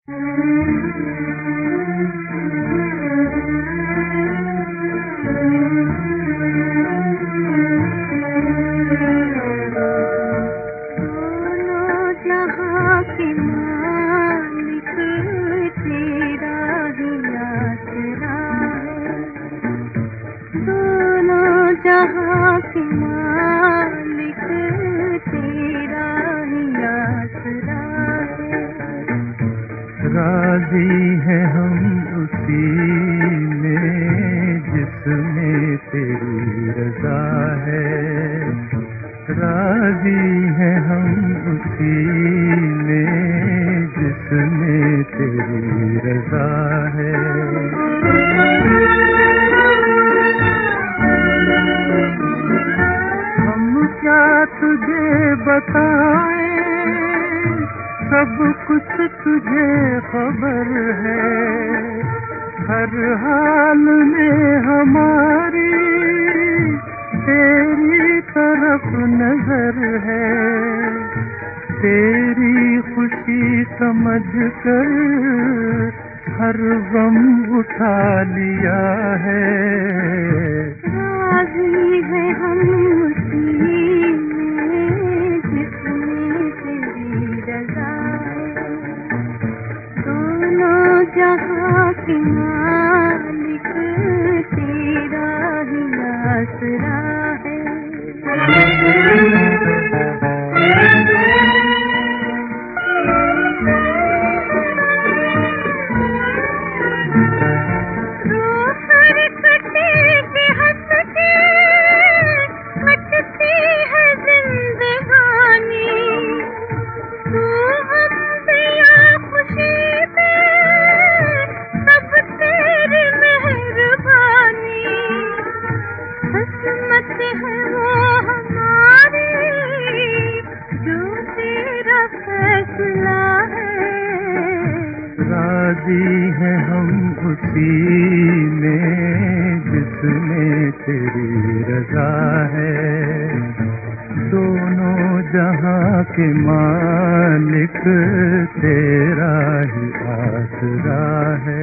जहाँ के मालिक तेरा ही आसरा है। राजी है हम उसी में जिसमें तेरी रजा है। राजी है हम उसी में जिसमें तेरी रजा है। तुझे बताएं, सब कुछ तुझे खबर है। हर हाल में हमारी तेरी तरफ नजर है। तेरी खुशी समझ कर हर गम उठा लिया है। राज़ी है हम उसी में जिसमें तेरी रज़ा है। दोनों जहाँ के मालिक तेरा ही आसरा है। किस्मत है वो हमारी जो तेरा फैसला है। राज़ी है हम उसी में जिसमें तेरी रज़ा है। दोनों जहाँ के मालिक तेरा ही आसरा है।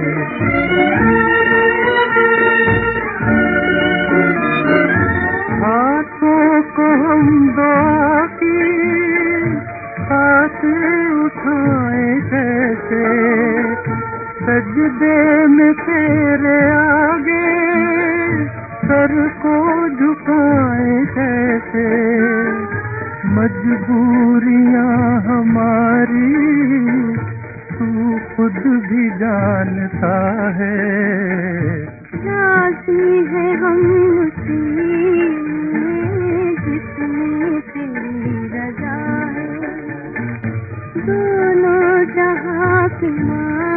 हाथों को हम दुआ की हाथ उठाए कैसे, सजदे में तेरे आगे सर को झुकाए कैसे। मजबूरियां हमारी तू खुद भी जानता है। राज़ी है हम उसी में जिसमें तेरी रज़ा है। दोनों जहाँ के